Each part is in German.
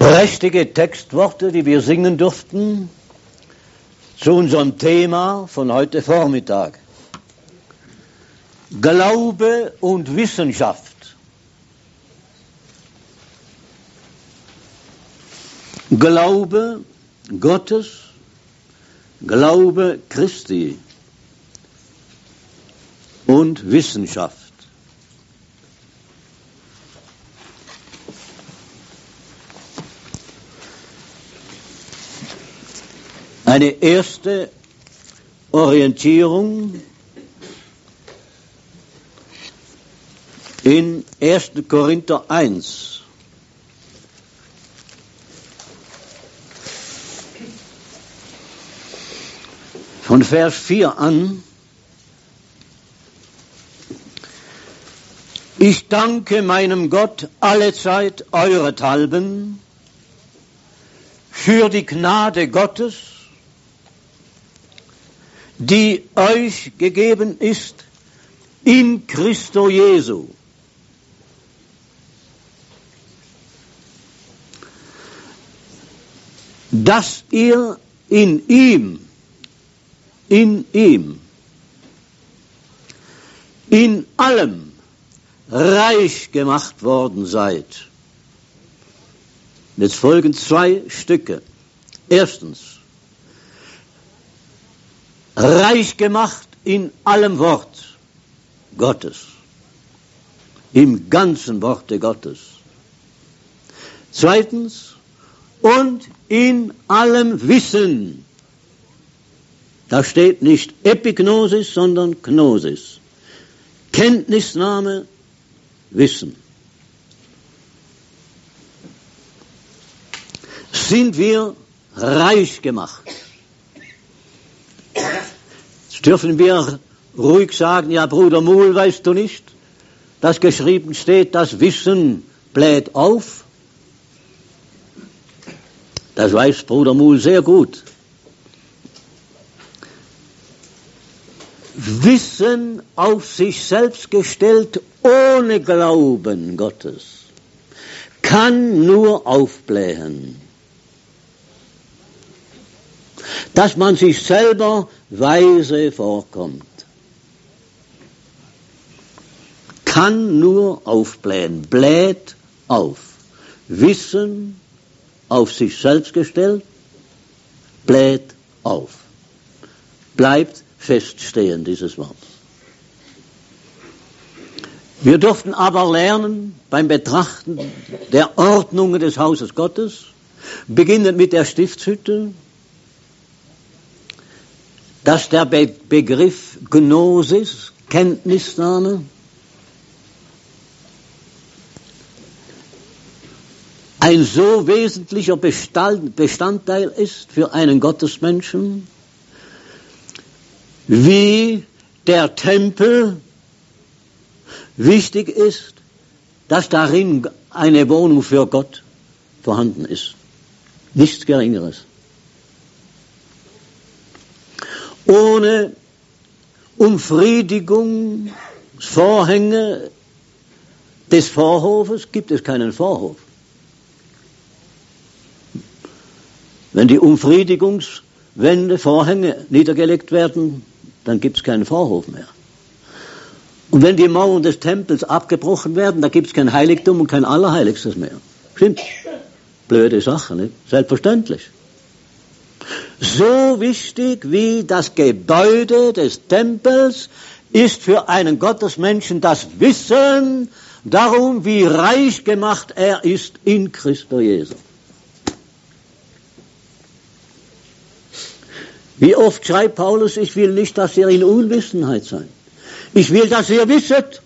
Prächtige Textworte, die wir singen durften, zu unserem Thema von heute Vormittag. Glaube und Wissenschaft. Glaube Gottes, Glaube Christi und Wissenschaft. Eine erste Orientierung in 1. Korinther 1. Von Vers 4 an. Ich danke meinem Gott allezeit eurethalben für die Gnade Gottes, die euch gegeben ist in Christo Jesu. Dass ihr in ihm, in allem reich gemacht worden seid. Jetzt folgen 2 Stücke. Erstens, reich gemacht in allem Wort Gottes, im ganzen Worte Gottes. Zweitens, und in allem Wissen. Da steht nicht Epignosis, sondern Gnosis. Kenntnisnahme, Wissen. Sind wir reich gemacht? Jetzt dürfen wir ruhig sagen, ja Bruder Muhl, weißt du nicht, dass geschrieben steht, das Wissen bläht auf? Das weiß Bruder Muhl sehr gut. Wissen auf sich selbst gestellt, ohne Glauben Gottes, kann nur aufblähen. Dass man sich selber weise vorkommt, kann nur aufblähen, bläht auf. Wissen auf sich selbst gestellt, bläht auf. Bleibt feststehen, dieses Wort. Wir durften aber lernen, beim Betrachten der Ordnungen des Hauses Gottes, beginnend mit der Stiftshütte, dass der Begriff Gnosis, Kenntnisnahme, ein so wesentlicher Bestandteil ist für einen Gottesmenschen, wie der Tempel wichtig ist, dass darin eine Wohnung für Gott vorhanden ist. Nichts Geringeres. Ohne Umfriedigungsvorhänge des Vorhofes gibt es keinen Vorhof. Wenn die Umfriedigungswände, Vorhänge niedergelegt werden, dann gibt es keinen Vorhof mehr. Und wenn die Mauern des Tempels abgebrochen werden, dann gibt es kein Heiligtum und kein Allerheiligstes mehr. Stimmt? Blöde Sache, nicht? Selbstverständlich. So wichtig wie das Gebäude des Tempels ist für einen Gottesmenschen das Wissen darum, wie reich gemacht er ist in Christo Jesu. Wie oft schreibt Paulus, ich will nicht, dass ihr in Unwissenheit seid. Ich will, dass ihr wisset.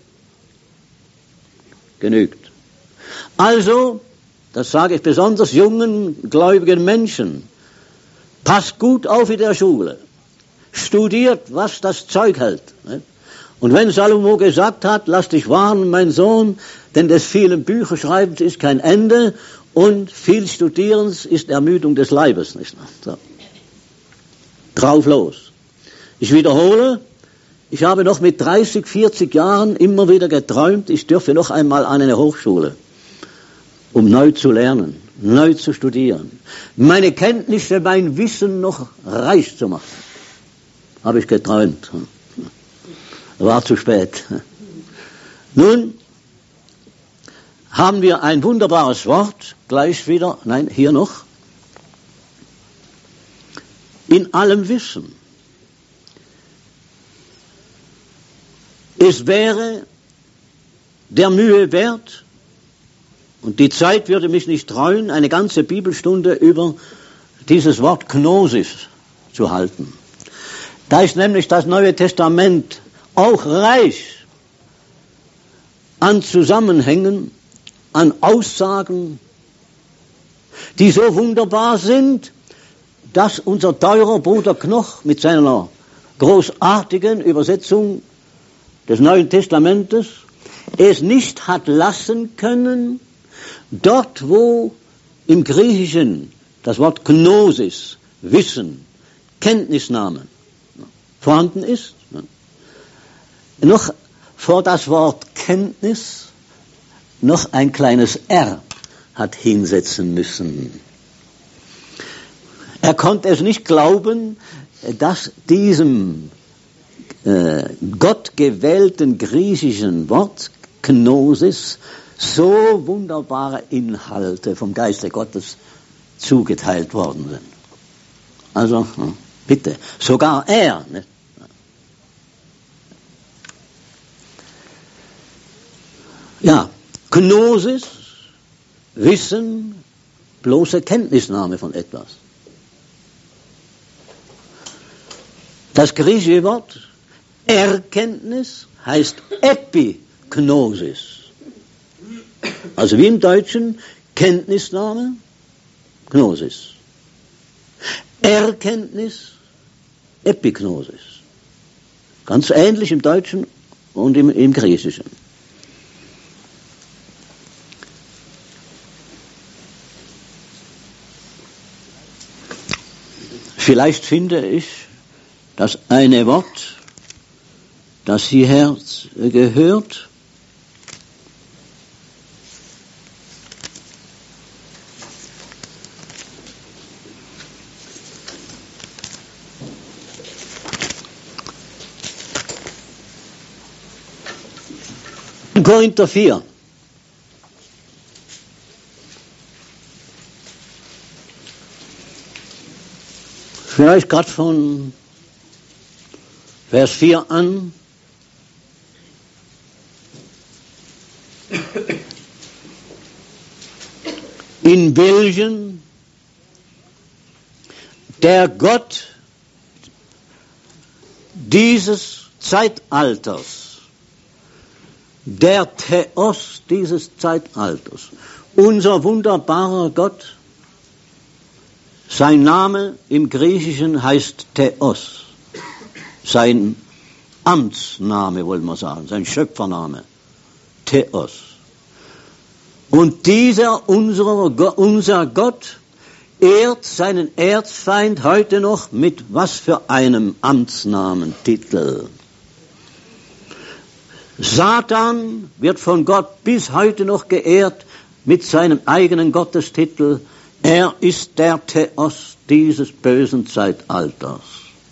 Genügt. Also, das sage ich besonders jungen, gläubigen Menschen, passt gut auf in der Schule. Studiert, was das Zeug hält. Und wenn Salomo gesagt hat, lass dich warnen, mein Sohn, denn des vielen Bücherschreibens ist kein Ende und viel Studierens ist Ermüdung des Leibes. Nicht? So. Drauf los. Ich wiederhole, ich habe noch mit 30, 40 Jahren immer wieder geträumt, ich dürfe noch einmal an eine Hochschule, um neu zu lernen. neu zu studieren, meine Kenntnisse, mein Wissen noch reich zu machen. Habe ich geträumt. War zu spät. Nun haben wir ein wunderbares Wort, gleich wieder, nein, hier noch. In allem Wissen. Es wäre der Mühe wert, und die Zeit würde mich nicht treuen, eine ganze Bibelstunde über dieses Wort Gnosis zu halten. Da ist nämlich das Neue Testament auch reich an Zusammenhängen, an Aussagen, die so wunderbar sind, dass unser teurer Bruder Knoch mit seiner großartigen Übersetzung des Neuen Testamentes es nicht hat lassen können, dort wo im Griechischen das Wort Gnosis, Wissen, Kenntnisnahme vorhanden ist, noch vor das Wort Kenntnis noch ein kleines R hat hinsetzen müssen. Er konnte es nicht glauben, dass diesem gottgewählten griechischen Wort Gnosis so wunderbare Inhalte vom Geiste Gottes zugeteilt worden sind. Also, bitte, sogar er. Ne? Ja, Gnosis, Wissen, bloße Kenntnisnahme von etwas. Das griechische Wort Erkenntnis heißt Epignosis. Also wie im Deutschen Kenntnisnahme, Gnosis. Erkenntnis, Epignosis. Ganz ähnlich im Deutschen und im Griechischen. Vielleicht finde ich das eine Wort, das hierher gehört. Korinther 4. Vielleicht gerade von Vers 4 an. In welchen der Gott dieses Zeitalters, der Theos dieses Zeitalters, unser wunderbarer Gott, sein Name im Griechischen heißt Theos, sein Amtsname wollen wir sagen, sein Schöpfername, Theos. Und dieser, unser Gott, ehrt seinen Erzfeind heute noch mit was für einem Amtsnamentitel. Satan wird von Gott bis heute noch geehrt mit seinem eigenen Gottestitel. Er ist der Theos dieses bösen Zeitalters.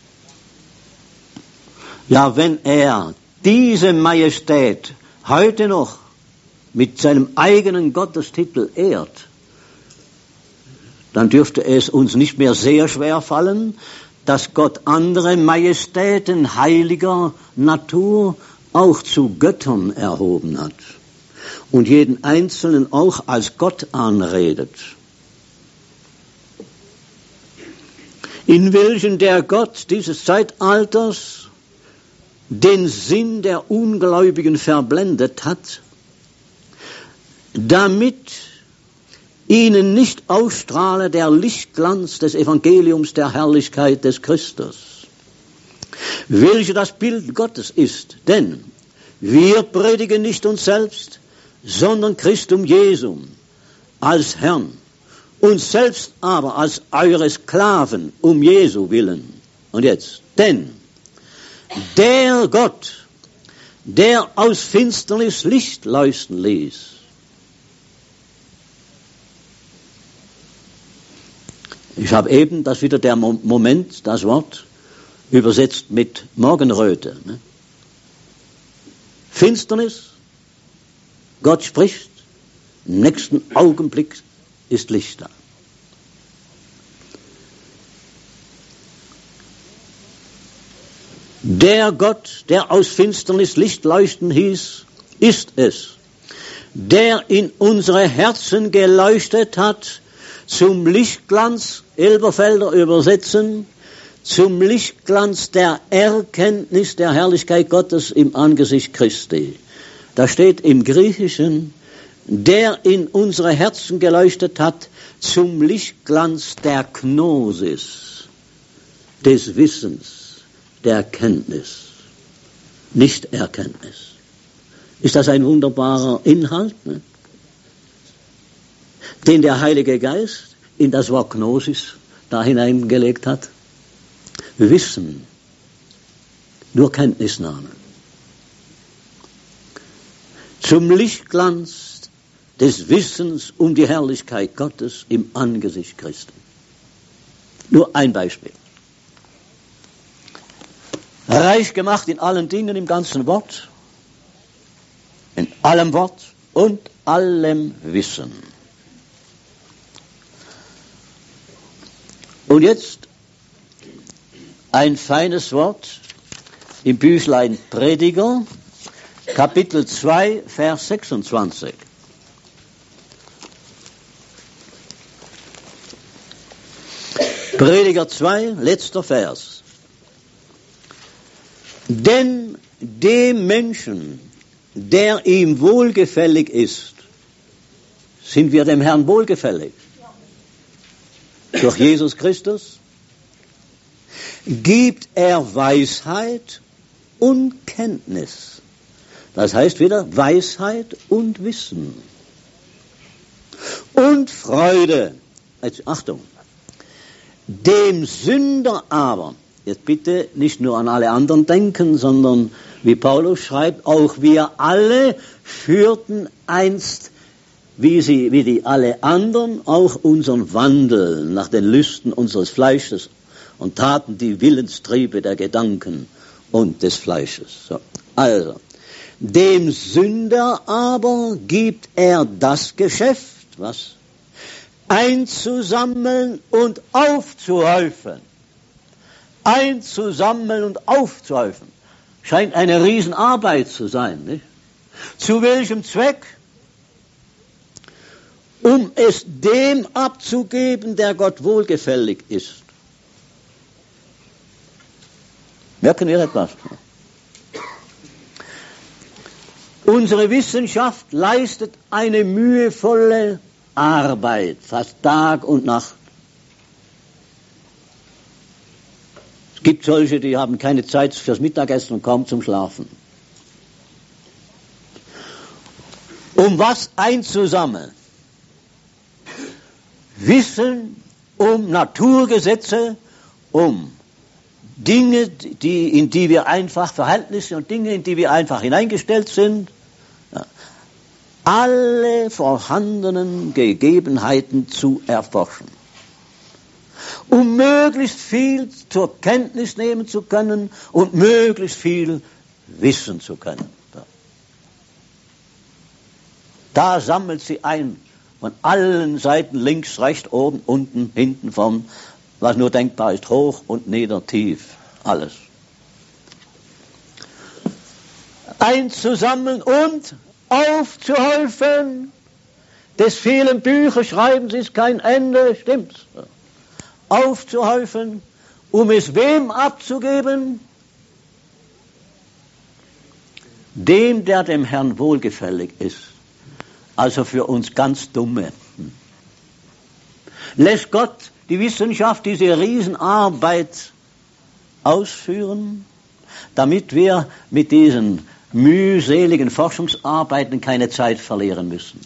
Ja, wenn er diese Majestät heute noch mit seinem eigenen Gottestitel ehrt, dann dürfte es uns nicht mehr sehr schwer fallen, dass Gott andere Majestäten heiliger Natur auch zu Göttern erhoben hat und jeden Einzelnen auch als Gott anredet. In welchen der Gott dieses Zeitalters den Sinn der Ungläubigen verblendet hat, damit ihnen nicht ausstrahle der Lichtglanz des Evangeliums der Herrlichkeit des Christus, welche das Bild Gottes ist. Denn wir predigen nicht uns selbst, sondern Christum Jesum als Herrn, uns selbst aber als eure Sklaven um Jesu willen. Und jetzt, denn der Gott, der aus Finsternis Licht leuchten ließ, Ich habe eben, das wieder der Moment, das Wort, übersetzt mit Morgenröte. Ne? Finsternis, Gott spricht, im nächsten Augenblick ist Licht da. Der Gott, der aus Finsternis Licht leuchten hieß, ist es, der in unsere Herzen geleuchtet hat, zum Lichtglanz, Elberfelder übersetzen, zum Lichtglanz der Erkenntnis der Herrlichkeit Gottes im Angesicht Christi. Da steht im Griechischen, der in unsere Herzen geleuchtet hat, zum Lichtglanz der Gnosis, des Wissens, der Erkenntnis, nicht Erkenntnis. Ist das ein wunderbarer Inhalt, ne? Den der Heilige Geist in das Wort Gnosis da hineingelegt hat? Wissen, nur Kenntnisnahme. Zum Lichtglanz des Wissens um die Herrlichkeit Gottes im Angesicht Christi. Nur ein Beispiel. Reich gemacht in allen Dingen, im ganzen Wort, in allem Wort und allem Wissen. Und jetzt ein feines Wort im Büchlein Prediger, Kapitel 2, Vers 26. Prediger 2, letzter Vers. Denn dem Menschen, der ihm wohlgefällig ist, sind wir dem Herrn wohlgefällig. Durch Jesus Christus gibt er Weisheit und Kenntnis. Das heißt wieder Weisheit und Wissen. Und Freude. Jetzt Achtung. Dem Sünder aber, jetzt bitte nicht nur an alle anderen denken, sondern wie Paulus schreibt, auch wir alle führten einst, wie die alle anderen, auch unseren Wandel nach den Lüsten unseres Fleisches und taten die Willenstriebe der Gedanken und des Fleisches. So. Also, dem Sünder aber gibt er das Geschäft, was? Einzusammeln und aufzuhäufen. Einzusammeln und aufzuhäufen. Scheint eine Riesenarbeit zu sein, nicht? Zu welchem Zweck? Um es dem abzugeben, der Gott wohlgefällig ist. Merken wir etwas? Unsere Wissenschaft leistet eine mühevolle Arbeit, fast Tag und Nacht. Es gibt solche, die haben keine Zeit fürs Mittagessen und kaum zum Schlafen. Um was einzusammeln? Wissen um Naturgesetze, um Dinge, in die wir einfach Verhältnisse und Dinge, in die wir einfach hineingestellt sind. Ja. Alle vorhandenen Gegebenheiten zu erforschen. Um möglichst viel zur Kenntnis nehmen zu können und möglichst viel wissen zu können. Da sammelt sie ein, von allen Seiten, links, rechts, oben, unten, hinten, vorn, was nur denkbar ist, hoch und nieder, tief, alles. Einzusammeln und aufzuhäufen. Des vielen Bücherschreibens ist kein Ende, stimmt's? Aufzuhäufen, um es wem abzugeben? Dem, der dem Herrn wohlgefällig ist. Also für uns ganz Dumme. Lässt Gott die Wissenschaft diese Riesenarbeit ausführen, damit wir mit diesen mühseligen Forschungsarbeiten keine Zeit verlieren müssen.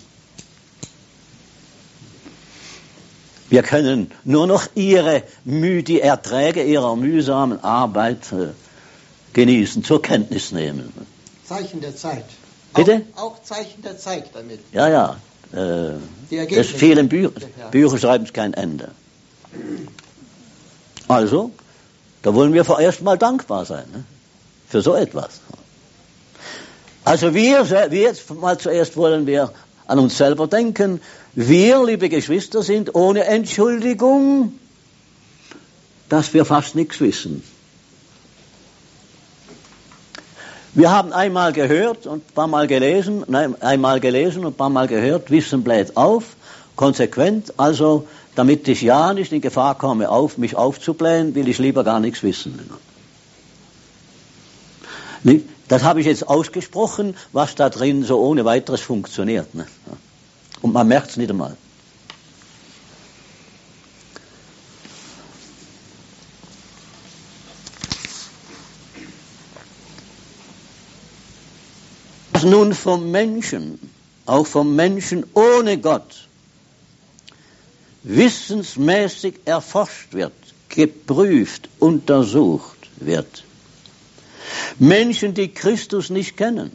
Wir können nur noch die Erträge ihrer mühsamen Arbeit genießen, zur Kenntnis nehmen. Zeichen der Zeit. Bitte? Auch Zeichen der Zeit damit. Ja. Des vielen Bücherschreibens kein Ende. Also, da wollen wir vorerst mal dankbar sein, ne? Für so etwas. Also wir jetzt mal zuerst wollen wir an uns selber denken. Wir, liebe Geschwister, sind ohne Entschuldigung, dass wir fast nichts wissen. Wir haben einmal gehört und ein paar Mal gelesen, einmal gelesen und ein paar Mal gehört, Wissen bläht auf, konsequent, also damit ich ja nicht in Gefahr komme, mich aufzublähen, will ich lieber gar nichts wissen. Das habe ich jetzt ausgesprochen, was da drin so ohne weiteres funktioniert. Und man merkt es nicht einmal. Was nun vom Menschen, auch vom Menschen ohne Gott, wissensmäßig erforscht wird, geprüft, untersucht wird. Menschen, die Christus nicht kennen,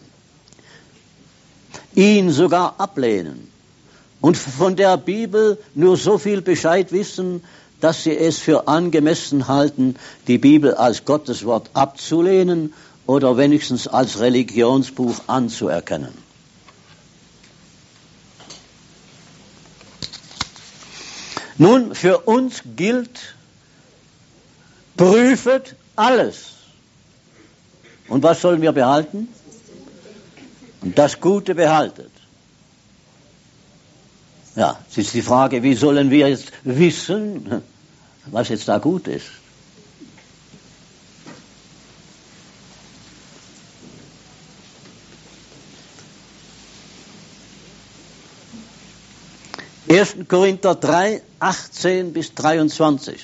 ihn sogar ablehnen und von der Bibel nur so viel Bescheid wissen, dass sie es für angemessen halten, die Bibel als Gotteswort abzulehnen oder wenigstens als Religionsbuch anzuerkennen. Nun, für uns gilt, prüfet alles. Und was sollen wir behalten? Und das Gute behaltet. Ja, es ist die Frage, wie sollen wir jetzt wissen, was jetzt da gut ist? Ersten Korinther 3, 18 bis 23.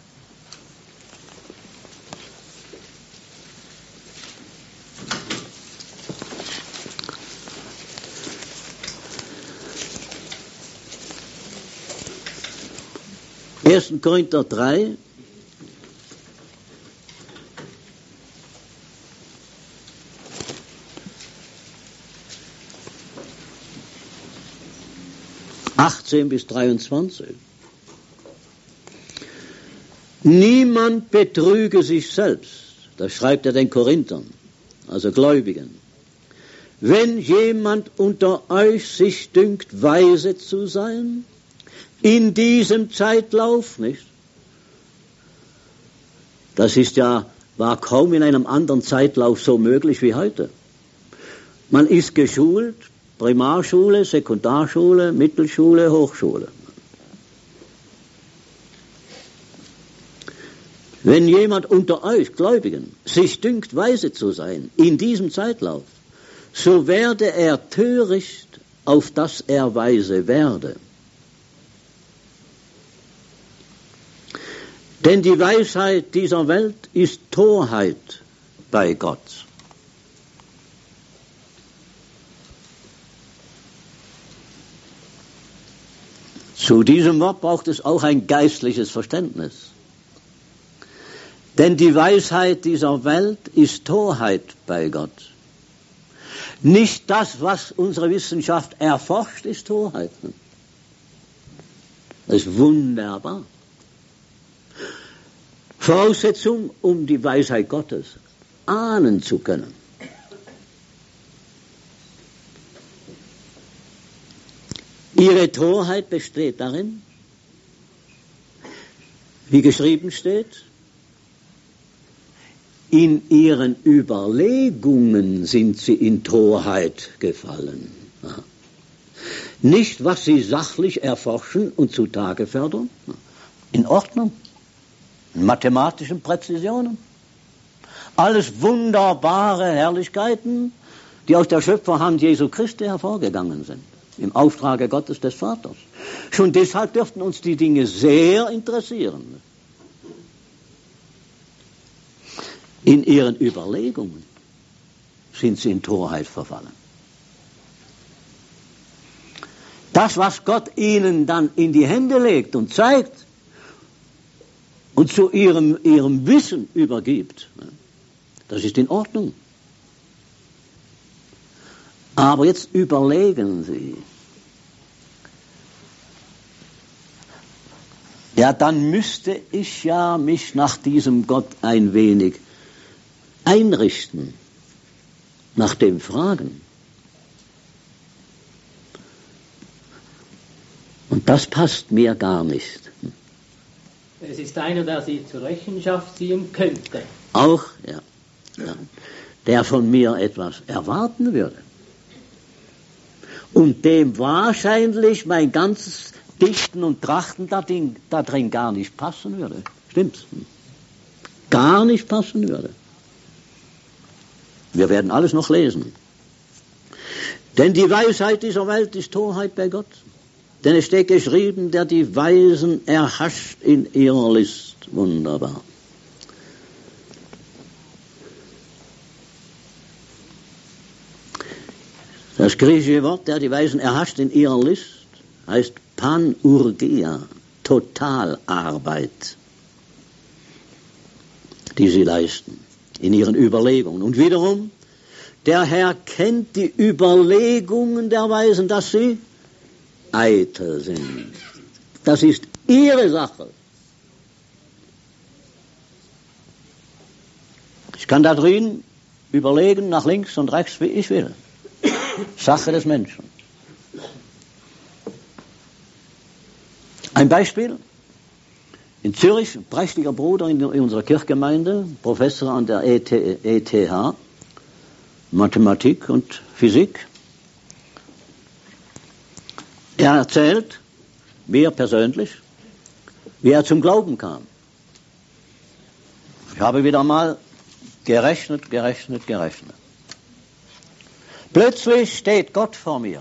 1. Korinther 3, bis 23. Niemand betrüge sich selbst, das schreibt er den Korinthern, also Gläubigen. Wenn jemand unter euch sich dünkt, weise zu sein, in diesem Zeitlauf, nicht? Das war kaum in einem anderen Zeitlauf so möglich wie heute. Man ist geschult, Primarschule, Sekundarschule, Mittelschule, Hochschule. Wenn jemand unter euch, Gläubigen, sich dünkt, weise zu sein, in diesem Zeitlauf, so werde er töricht, auf dass er weise werde. Denn die Weisheit dieser Welt ist Torheit bei Gott. Zu diesem Wort braucht es auch ein geistliches Verständnis. Denn die Weisheit dieser Welt ist Torheit bei Gott. Nicht das, was unsere Wissenschaft erforscht, ist Torheit. Das ist wunderbar. Voraussetzung, um die Weisheit Gottes ahnen zu können. Ihre Torheit besteht darin, wie geschrieben steht, in ihren Überlegungen sind sie in Torheit gefallen. Nicht, was sie sachlich erforschen und zutage fördern. In Ordnung. In mathematischen Präzisionen. Alles wunderbare Herrlichkeiten, die aus der Schöpferhand Jesu Christi hervorgegangen sind. Im Auftrage Gottes des Vaters. Schon deshalb dürften uns die Dinge sehr interessieren. In ihren Überlegungen sind sie in Torheit verfallen. Das, was Gott ihnen dann in die Hände legt und zeigt und zu ihrem Wissen übergibt, das ist in Ordnung. Aber jetzt überlegen Sie, ja, dann müsste ich ja mich nach diesem Gott ein wenig einrichten, nach dem fragen. Und das passt mir gar nicht. Es ist einer, der Sie zur Rechenschaft ziehen könnte. Auch, ja. Der von mir etwas erwarten würde. Und dem wahrscheinlich mein ganzes Dichten und Trachten da drin gar nicht passen würde. Stimmt's? Gar nicht passen würde. Wir werden alles noch lesen. Denn die Weisheit dieser Welt ist Torheit bei Gott. Denn es steht geschrieben, der die Weisen erhascht in ihrer List. Wunderbar. Das griechische Wort, der die Weisen erhascht in ihrer List, heißt Panurgia, Totalarbeit, die sie leisten in ihren Überlegungen. Und wiederum, der Herr kennt die Überlegungen der Weisen, dass sie eitel sind. Das ist ihre Sache. Ich kann da drin überlegen, nach links und rechts, wie ich will. Sache des Menschen. Ein Beispiel. In Zürich, ein prächtiger Bruder in unserer Kirchgemeinde, Professor an der ETH, Mathematik und Physik. Er erzählt, mir persönlich, wie er zum Glauben kam. Ich habe wieder mal gerechnet. Plötzlich steht Gott vor mir.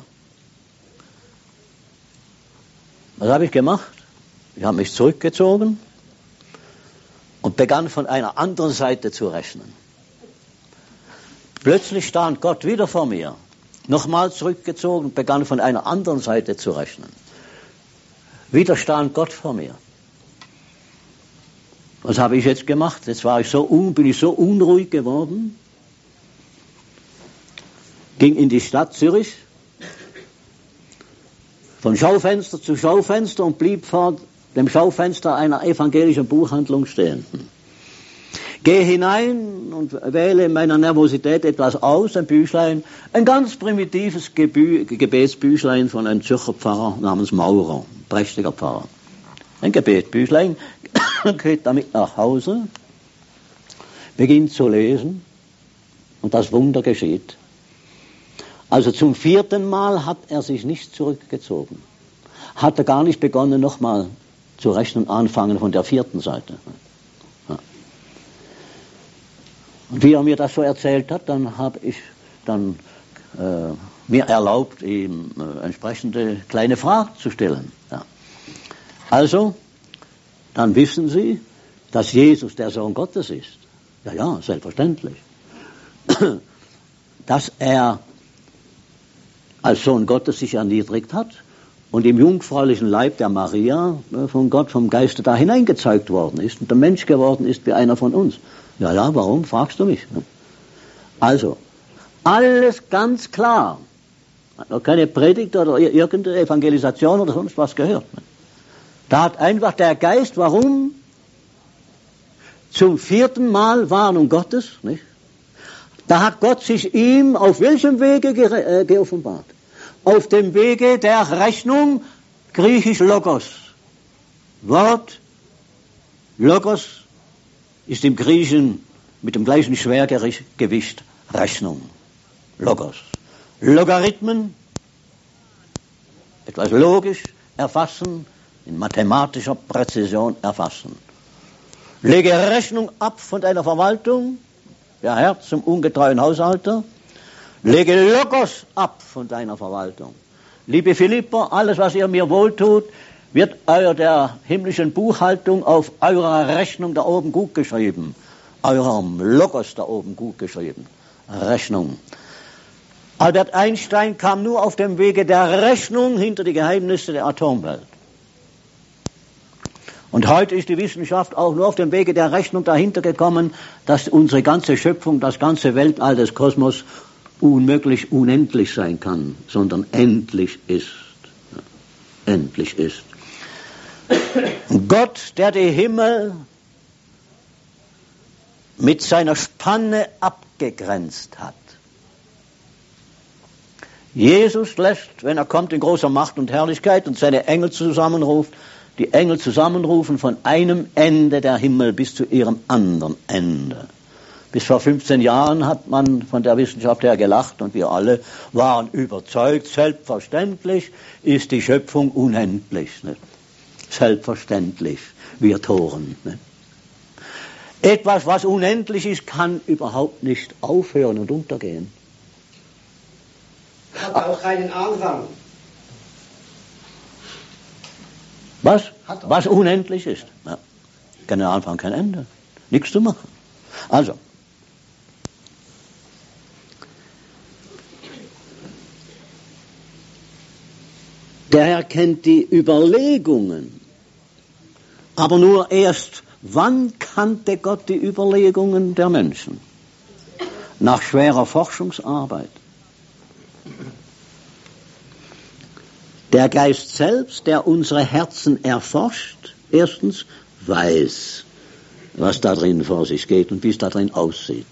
Was habe ich gemacht? Ich habe mich zurückgezogen und begann von einer anderen Seite zu rechnen. Plötzlich stand Gott wieder vor mir. Nochmal zurückgezogen und begann von einer anderen Seite zu rechnen. Wieder stand Gott vor mir. Was habe ich jetzt gemacht? Jetzt bin ich so unruhig geworden. Ging in die Stadt Zürich, von Schaufenster zu Schaufenster und blieb vor dem Schaufenster einer evangelischen Buchhandlung stehen. Gehe hinein und wähle in meiner Nervosität etwas aus, ein Büchlein, ein ganz primitives Gebetsbüchlein von einem Zürcher Pfarrer namens Maurer, prächtiger Pfarrer. Ein Gebetsbüchlein, geht damit nach Hause, beginnt zu lesen und das Wunder geschieht. Also zum 4. Mal hat er sich nicht zurückgezogen. Hat er gar nicht begonnen, nochmal zu rechnen, anfangen von der 4. Seite. Ja. Und wie er mir das so erzählt hat, dann habe ich mir erlaubt, ihm entsprechende kleine Fragen zu stellen. Ja. Also, dann wissen Sie, dass Jesus der Sohn Gottes ist. Ja, selbstverständlich. Dass er als Sohn Gottes sich erniedrigt hat und im jungfräulichen Leib der Maria von Gott, vom Geiste da hineingezeugt worden ist und der Mensch geworden ist wie einer von uns. Ja, warum, fragst du mich? Also, alles ganz klar. Hat noch keine Predigt oder irgendeine Evangelisation oder sonst was gehört. Da hat einfach der Geist, warum? Zum 4. Mal Warnung Gottes, nicht? Da hat Gott sich ihm auf welchem Wege geoffenbart? Auf dem Wege der Rechnung, griechisch Logos. Wort Logos ist im Griechischen mit dem gleichen Schwergewicht Rechnung. Logos. Logarithmen, etwas logisch erfassen, in mathematischer Präzision erfassen. Lege Rechnung ab von deiner Verwaltung, der Herr zum ungetreuen Haushalter. Lege Logos ab von deiner Verwaltung. Liebe Philipper, alles, was ihr mir wohltut, wird der himmlischen Buchhaltung auf eurer Rechnung da oben gut geschrieben. Eurem Logos da oben gut geschrieben. Rechnung. Albert Einstein kam nur auf dem Wege der Rechnung hinter die Geheimnisse der Atomwelt. Und heute ist die Wissenschaft auch nur auf dem Wege der Rechnung dahinter gekommen, dass unsere ganze Schöpfung, das ganze Weltall des Kosmos unmöglich unendlich sein kann, sondern endlich ist. Endlich ist. Gott, der die Himmel mit seiner Spanne abgegrenzt hat. Jesus lässt, wenn er kommt in großer Macht und Herrlichkeit und seine Engel zusammenruft, die Engel zusammenrufen von einem Ende der Himmel bis zu ihrem anderen Ende. Bis vor 15 Jahren hat man von der Wissenschaft her gelacht und wir alle waren überzeugt, selbstverständlich ist die Schöpfung unendlich. Nicht? Selbstverständlich, wir Toren. Nicht? Etwas, was unendlich ist, kann überhaupt nicht aufhören und untergehen. Hat auch keinen Anfang. Was unendlich ist. Ja. Kein Anfang, kein Ende. Nichts zu machen. Also, der Herr kennt die Überlegungen, aber nur erst, wann kannte Gott die Überlegungen der Menschen? Nach schwerer Forschungsarbeit. Der Geist selbst, der unsere Herzen erforscht, erstens weiß, was da drin vor sich geht und wie es da drin aussieht.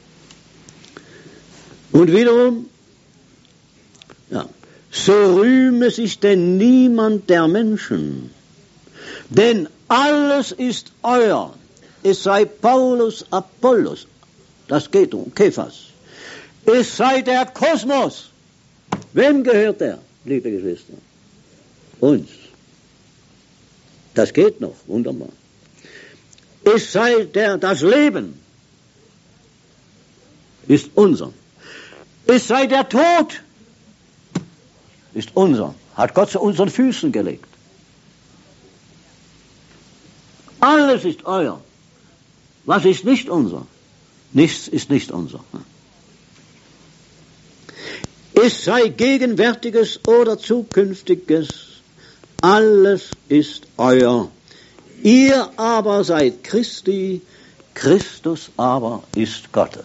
Und wiederum, ja, so rühme sich denn niemand der Menschen, denn alles ist euer, es sei Paulus, Apollos, das geht um Kephas, es sei der Kosmos. Wem gehört der, liebe Geschwister? Uns. Das geht noch, wunderbar. Es sei das Leben, ist unser. Es sei der Tod, ist unser. Hat Gott zu unseren Füßen gelegt. Alles ist euer. Was ist nicht unser? Nichts ist nicht unser. Es sei Gegenwärtiges oder Zukünftiges, alles ist euer. Ihr aber seid Christi, Christus aber ist Gottes.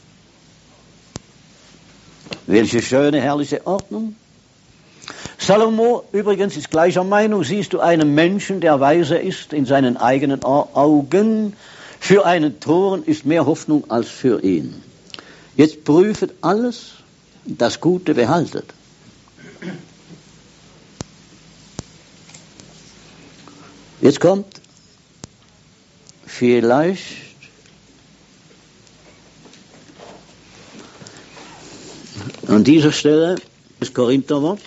Welche schöne, herrliche Ordnung. Salomo übrigens ist gleicher Meinung. Siehst du einen Menschen, der weise ist in seinen eigenen Augen, für einen Toren ist mehr Hoffnung als für ihn. Jetzt prüfet alles, das Gute behaltet. Jetzt kommt vielleicht an dieser Stelle das Korintherwort.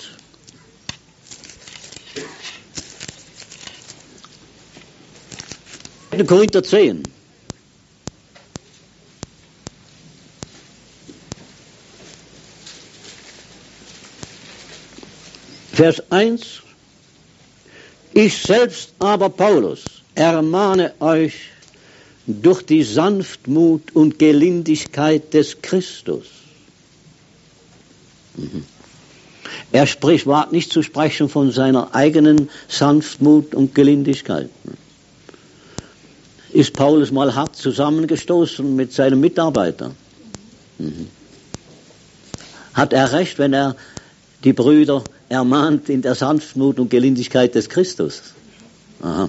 Korinther 10. Vers 1. Ich selbst aber, Paulus, ermahne euch durch die Sanftmut und Gelindigkeit des Christus. Er wagt nicht zu sprechen von seiner eigenen Sanftmut und Gelindigkeit. Ist Paulus mal hart zusammengestoßen mit seinem Mitarbeiter? Hat er recht, wenn er die Brüder ermahnt in der Sanftmut und Gelindigkeit des Christus? Aha.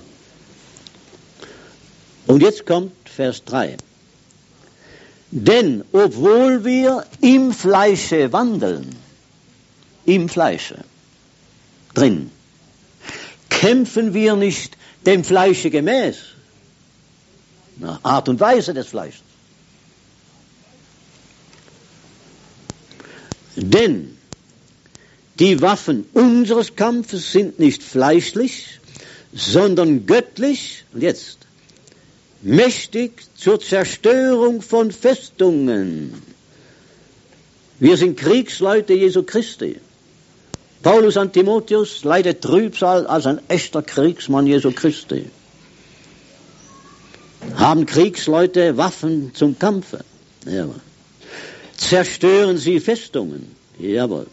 Und jetzt kommt Vers 3. Denn obwohl wir im Fleische wandeln, im Fleische, drin, kämpfen wir nicht dem Fleische gemäß, nach Art und Weise des Fleisches. Denn die Waffen unseres Kampfes sind nicht fleischlich, sondern göttlich, und jetzt, mächtig zur Zerstörung von Festungen. Wir sind Kriegsleute Jesu Christi. Paulus an Timotheus leidet Trübsal als ein echter Kriegsmann Jesu Christi. Haben Kriegsleute Waffen zum Kampfe? Jawohl. Zerstören sie Festungen? Jawohl.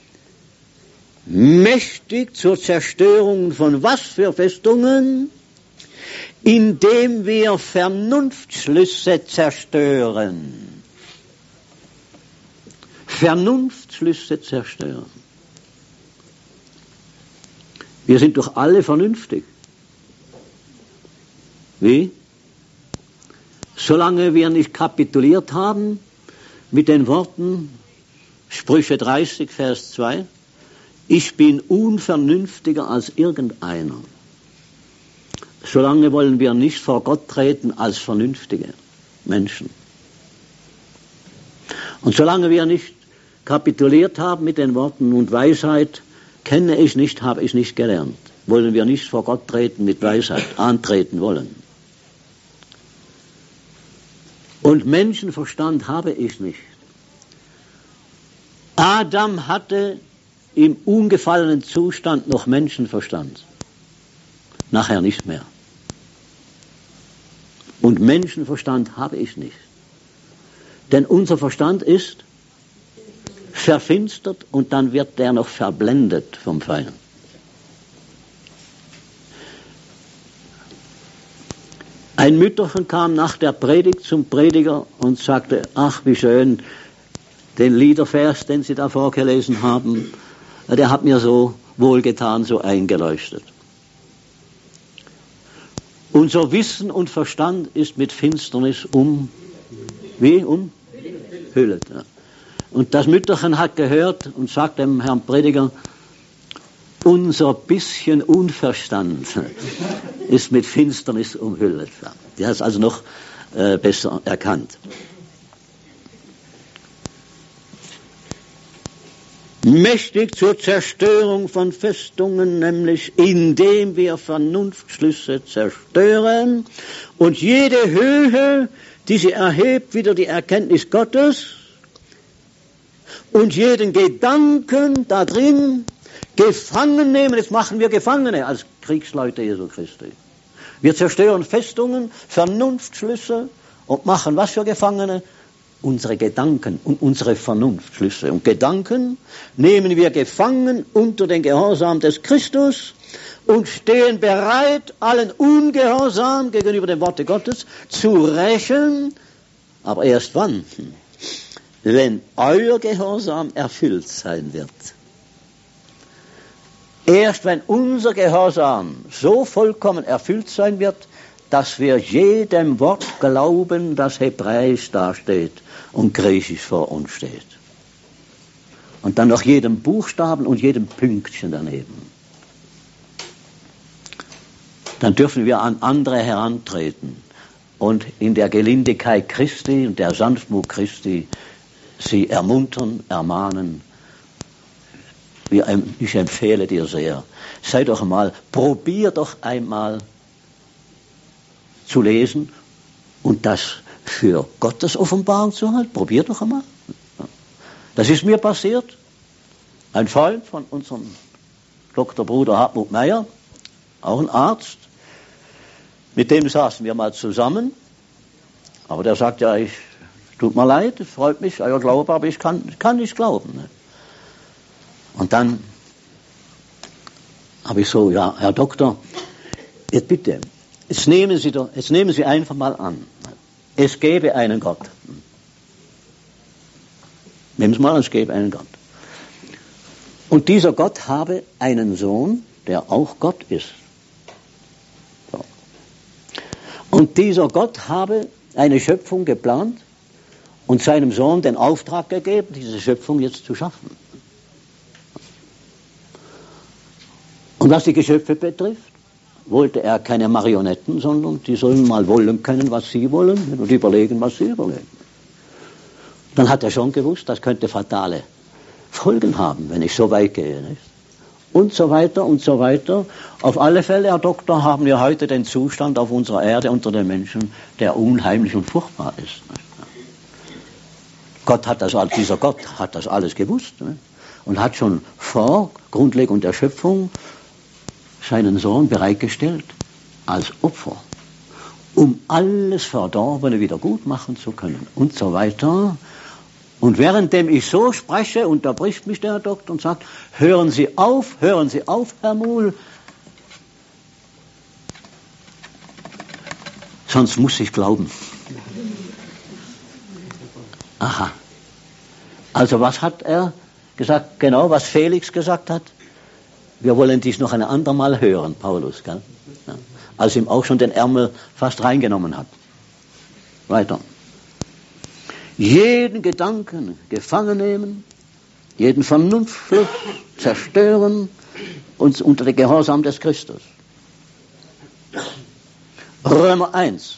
Mächtig zur Zerstörung von was für Festungen? Indem wir Vernunftschlüsse zerstören. Vernunftschlüsse zerstören. Wir sind doch alle vernünftig. Wie? Solange wir nicht kapituliert haben mit den Worten Sprüche 30, Vers 2, ich bin unvernünftiger als irgendeiner. Solange wollen wir nicht vor Gott treten als vernünftige Menschen. Und solange wir nicht kapituliert haben mit den Worten und Weisheit kenne ich nicht, habe ich nicht gelernt, wollen wir nicht vor Gott treten mit Weisheit, antreten wollen. Und Menschenverstand habe ich nicht. Adam hatte im ungefallenen Zustand noch Menschenverstand. Nachher nicht mehr. Und Menschenverstand habe ich nicht. Denn unser Verstand ist verfinstert und dann wird der noch verblendet vom Feind. Ein Mütterchen kam nach der Predigt zum Prediger und sagte, ach wie schön, den Liedervers, den Sie da vorgelesen haben, der hat mir so wohlgetan, so eingeleuchtet. Unser Wissen und Verstand ist mit Finsternis umhüllt. Ja. Und das Mütterchen hat gehört und sagt dem Herrn Prediger, unser bisschen Unverstand ist mit Finsternis umhüllt. Die hat es also noch besser erkannt. Mächtig zur Zerstörung von Festungen, nämlich indem wir Vernunftschlüsse zerstören und jede Höhe, die sie erhebt, wieder die Erkenntnis Gottes und jeden Gedanken da drin gefangen nehmen. Jetzt machen wir Gefangene als Kriegsleute Jesu Christi. Wir zerstören Festungen, Vernunftschlüsse und machen was für Gefangene? Unsere Gedanken und unsere Vernunftschlüsse. Und Gedanken nehmen wir gefangen unter den Gehorsam des Christus und stehen bereit, allen Ungehorsam gegenüber dem Worte Gottes zu rächen. Aber erst wann? Wenn euer Gehorsam erfüllt sein wird. Erst wenn unser Gehorsam so vollkommen erfüllt sein wird, dass wir jedem Wort glauben, das Hebräisch dasteht und Griechisch vor uns steht. Und dann noch jedem Buchstaben und jedem Pünktchen daneben. Dann dürfen wir an andere herantreten und in der Gelindigkeit Christi und der Sanftmut Christi sie ermuntern, ermahnen. Ich empfehle dir sehr, sei doch mal, probier doch einmal zu lesen und das für Gottes Offenbarung zu halten. Probier doch einmal. Das ist mir passiert. Ein Freund von unserem Dr. Bruder Hartmut Meyer, auch ein Arzt, mit dem saßen wir mal zusammen, aber der sagt ja, tut mir leid, es freut mich, euer Glaube, aber ich kann nicht glauben. Ne? Und dann habe ich so, ja, Herr Doktor, jetzt bitte, jetzt nehmen Sie einfach mal an, es gäbe einen Gott. Nehmen Sie mal an, es gäbe einen Gott. Und dieser Gott habe einen Sohn, der auch Gott ist. So. Und dieser Gott habe eine Schöpfung geplant und seinem Sohn den Auftrag gegeben, diese Schöpfung jetzt zu schaffen. Und was die Geschöpfe betrifft, wollte er keine Marionetten, sondern die sollen mal wollen können, was sie wollen und überlegen, was sie überlegen. Dann hat er schon gewusst, das könnte fatale Folgen haben, wenn ich so weit gehe. Nicht? Und so weiter und so weiter. Auf alle Fälle, Herr Doktor, haben wir heute den Zustand auf unserer Erde unter den Menschen, der unheimlich und furchtbar ist. Dieser Gott hat das alles gewusst, nicht? Und hat schon vor Grundlegung der Schöpfung seinen Sohn bereitgestellt als Opfer, um alles Verdorbene wieder gut machen zu können und so weiter. Und währenddem ich so spreche, unterbricht mich der Herr Doktor und sagt, hören Sie auf, Herr Muhl, sonst muss ich glauben. Aha. Also was hat er gesagt? Genau, was Felix gesagt hat. Wir wollen dich noch ein andermal hören, Paulus. Gell? Ja. als ihm auch schon den Ärmel fast reingenommen hat. Weiter. Jeden Gedanken gefangen nehmen, jeden Vernunftschluss zerstören und unter den Gehorsam des Christus. Römer 1.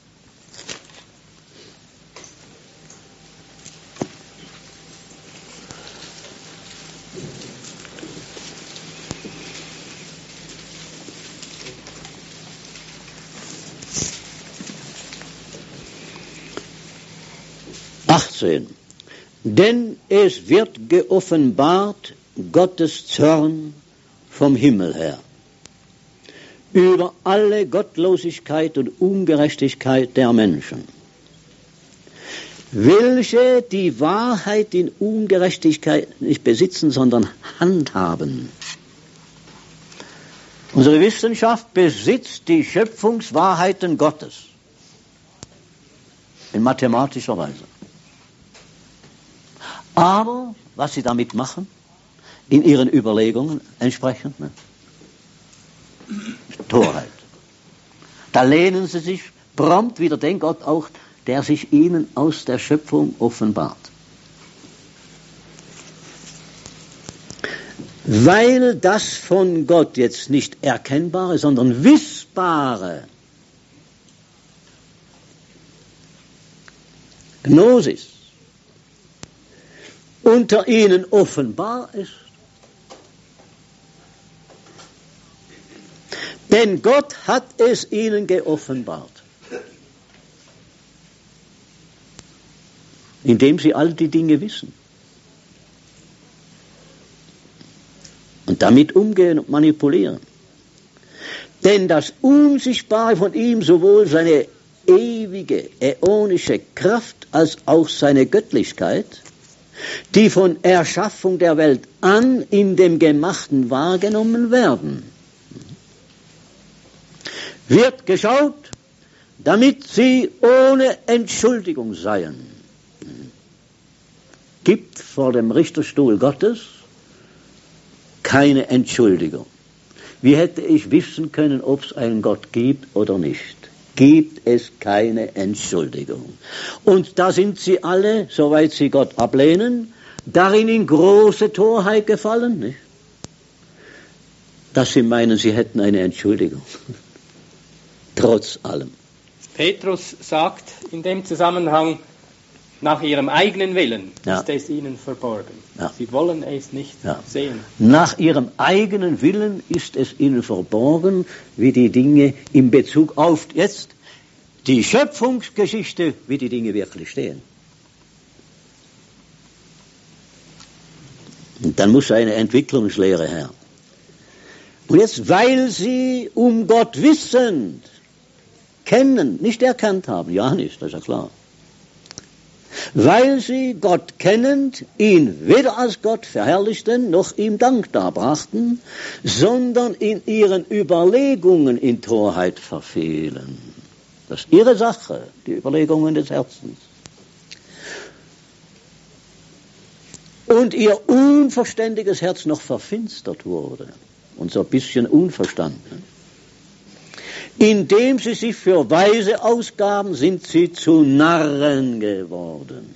Denn es wird geoffenbart Gottes Zorn vom Himmel her über alle Gottlosigkeit und Ungerechtigkeit der Menschen, welche die Wahrheit in Ungerechtigkeit nicht besitzen, sondern handhaben. Unsere Wissenschaft besitzt die Schöpfungswahrheiten Gottes in mathematischer Weise. Aber was sie damit machen, in ihren Überlegungen entsprechend, ne? Torheit. Da lehnen sie sich prompt wieder den Gott auch, der sich ihnen aus der Schöpfung offenbart. Weil das von Gott jetzt nicht erkennbare, sondern wissbare Gnosis unter ihnen offenbar ist. Denn Gott hat es ihnen geoffenbart, indem sie all die Dinge wissen und damit umgehen und manipulieren. Denn das Unsichtbare von ihm, sowohl seine ewige, äonische Kraft als auch seine Göttlichkeit, die von Erschaffung der Welt an in dem Gemachten wahrgenommen werden, wird geschaut, damit sie ohne Entschuldigung seien. Gibt vor dem Richterstuhl Gottes keine Entschuldigung. Wie hätte ich wissen können, ob es einen Gott gibt oder nicht? Gibt es keine Entschuldigung. Und da sind sie alle, soweit sie Gott ablehnen, darin in große Torheit gefallen, nicht? Dass sie meinen, sie hätten eine Entschuldigung. Trotz allem. Petrus sagt in dem Zusammenhang, nach ihrem eigenen Willen Ja. ist es ihnen verborgen. Ja. Sie wollen es nicht Ja. sehen. Nach ihrem eigenen Willen ist es ihnen verborgen, wie die Dinge in Bezug auf jetzt die Schöpfungsgeschichte, wie die Dinge wirklich stehen. Und dann muss eine Entwicklungslehre her. Und jetzt, weil sie um Gott wissend, kennen, nicht erkannt haben, ja nicht, das ist ja klar. Weil sie Gott kennend, ihn weder als Gott verherrlichten, noch ihm Dank darbrachten, sondern in ihren Überlegungen in Torheit verfehlen. Das ist ihre Sache, die Überlegungen des Herzens. Und ihr unverständiges Herz noch verfinstert wurde und so ein bisschen unverstanden. Indem sie sich für Weise ausgaben, sind sie zu Narren geworden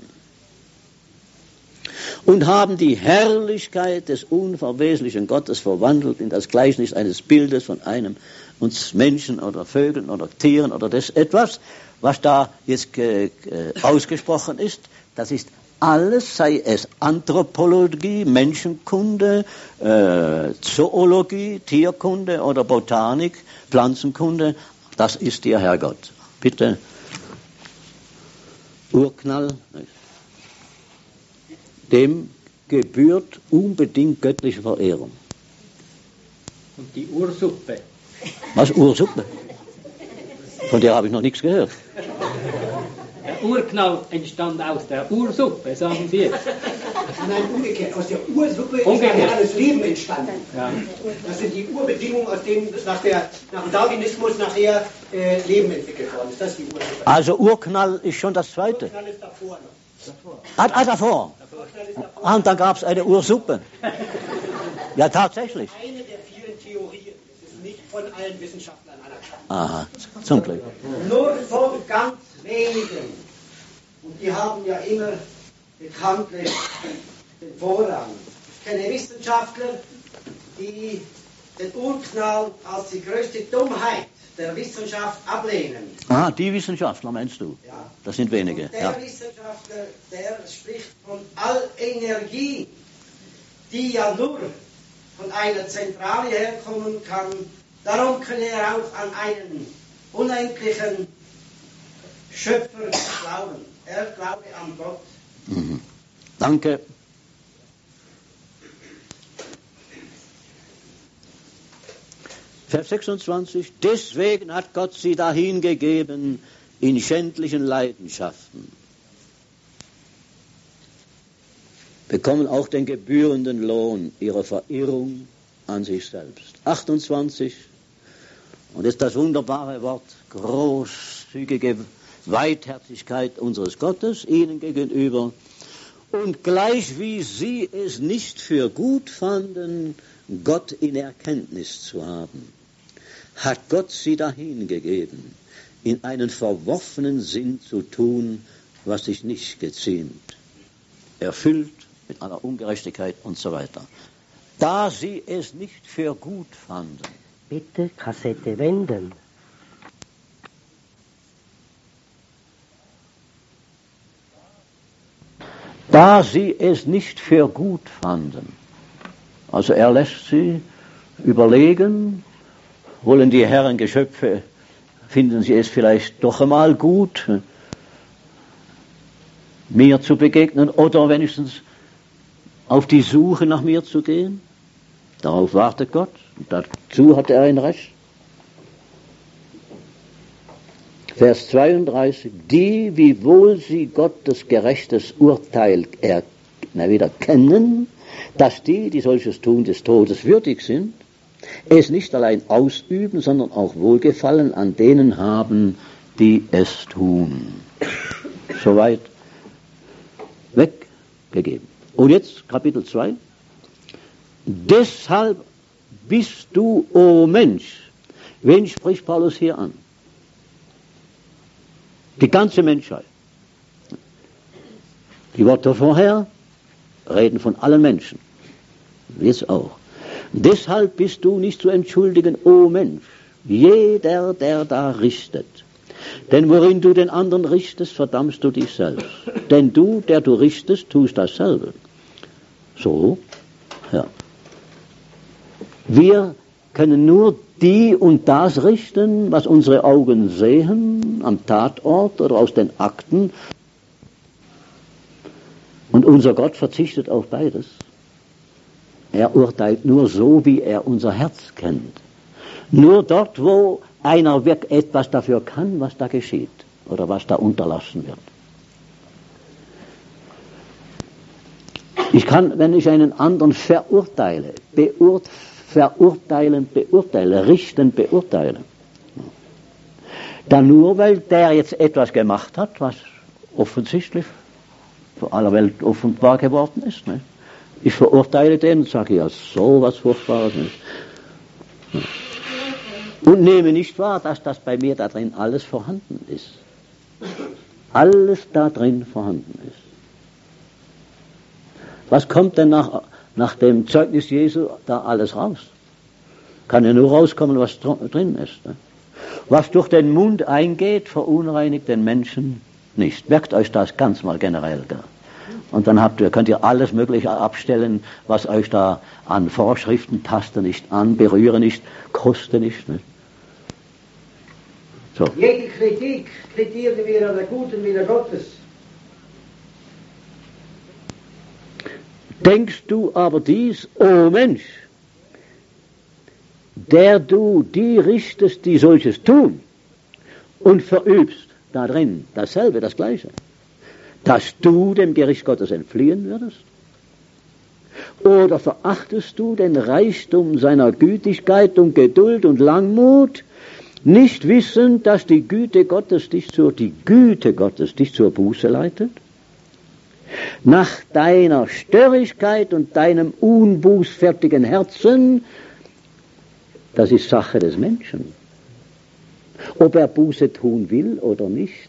und haben die Herrlichkeit des unverweslichen Gottes verwandelt in das Gleichnis eines Bildes von einem uns Menschen oder Vögeln oder Tieren oder das etwas, was da jetzt ausgesprochen ist. Das ist alles, sei es Anthropologie, Menschenkunde, Zoologie, Tierkunde oder Botanik, Pflanzenkunde, das ist ihr Herrgott. Bitte, Urknall, dem gebührt unbedingt göttliche Verehrung. Und die Ursuppe. Was, Ursuppe? Von der habe ich noch nichts gehört. Der Urknall entstand aus der Ursuppe, sagen Sie jetzt. Nein, umgekehrt. Aus der Ursuppe ist Umgekehrt. nachher alles Leben entstanden. Ja. Das sind die Urbedingungen, aus denen nach dem Darwinismus nachher Leben entwickelt worden ist. Das ist die Ursuppe. Also Urknall ist schon das Zweite. Urknall ist davor noch. Davor. Urknall ist davor. Ah, und dann gab es eine Ursuppe. Ja, tatsächlich. Eine der vielen Theorien. Es ist nicht von allen Wissenschaftlern anerkannt. Aha, zum Glück. Nur von ganz wenigen. Und die haben ja immer bekanntlich den Vorrang. Ich kenne Wissenschaftler, die den Urknall als die größte Dummheit der Wissenschaft ablehnen. Ah, die Wissenschaftler meinst du? Ja. Das sind wenige. Und der Ja. Wissenschaftler, der spricht von Allenergie, die ja nur von einer Zentrale herkommen kann. Darum könne er auch an einen unendlichen Schöpfer glauben. Er glaube an Gott. Mhm. Danke. Vers 26. Deswegen hat Gott sie dahingegeben in schändlichen Leidenschaften. Bekommen auch den gebührenden Lohn ihrer Verirrung an sich selbst. 28. Und ist das wunderbare Wort, großzügige Weitherzigkeit unseres Gottes ihnen gegenüber. Und gleich wie sie es nicht für gut fanden, Gott in Erkenntnis zu haben, hat Gott sie dahingegeben, in einen verworfenen Sinn zu tun, was sich nicht geziemt, erfüllt mit aller Ungerechtigkeit und so weiter. Da sie es nicht für gut fanden. Bitte Kassette wenden. Da sie es nicht für gut fanden. Also er lässt sie überlegen, wollen die Herren Geschöpfe, finden sie es vielleicht doch einmal gut, mir zu begegnen oder wenigstens auf die Suche nach mir zu gehen? Darauf wartet Gott und dazu hat er ein Recht. Vers 32, die, wiewohl sie Gottes gerechtes Urteil wieder kennen, dass die solches tun, des Todes würdig sind, es nicht allein ausüben, sondern auch Wohlgefallen an denen haben, die es tun. Soweit weggegeben. Und jetzt Kapitel 2. Deshalb bist du, o Mensch. Wen spricht Paulus hier an? Die ganze Menschheit. Die Worte vorher reden von allen Menschen. Jetzt auch. Deshalb bist du nicht zu entschuldigen, o Mensch. Jeder, der da richtet. Denn worin du den anderen richtest, verdammst du dich selbst. Denn du, der du richtest, tust dasselbe. So, ja. Wir können nur die und das richten, was unsere Augen sehen, am Tatort oder aus den Akten. Und unser Gott verzichtet auf beides. Er urteilt nur so, wie er unser Herz kennt. Nur dort, wo einer wirklich etwas dafür kann, was da geschieht oder was da unterlassen wird. Ich kann, wenn ich einen anderen verurteile, richten, beurteile, dann nur, weil der jetzt etwas gemacht hat, was offensichtlich für aller Welt offenbar geworden ist. Ne? Ich verurteile den und sage, ja, so was Furchtbares nicht. Und nehme nicht wahr, dass das bei mir da drin alles vorhanden ist. Alles da drin vorhanden ist. Was kommt denn nach dem Zeugnis Jesu da alles raus? Kann ja nur rauskommen, was drin ist. Ne? Was durch den Mund eingeht, verunreinigt den Menschen nicht. Merkt euch das ganz mal generell. Gell? Und dann könnt ihr alles Mögliche abstellen, was euch da an Vorschriften, taste nicht an, berühre nicht, koste nicht. Ne? So. Jede Kritik kritisieren wir an der guten Wille Gottes. Denkst du aber dies, o Mensch, der du die richtest, die solches tun, und verübst da drin dasselbe, das Gleiche, dass du dem Gericht Gottes entfliehen würdest? Oder verachtest du den Reichtum seiner Gütigkeit und Geduld und Langmut, nicht wissend, dass die Güte Gottes dich zur Buße leitet? Nach deiner Störrigkeit und deinem unbußfertigen Herzen, das ist Sache des Menschen. ob er Buße tun will oder nicht.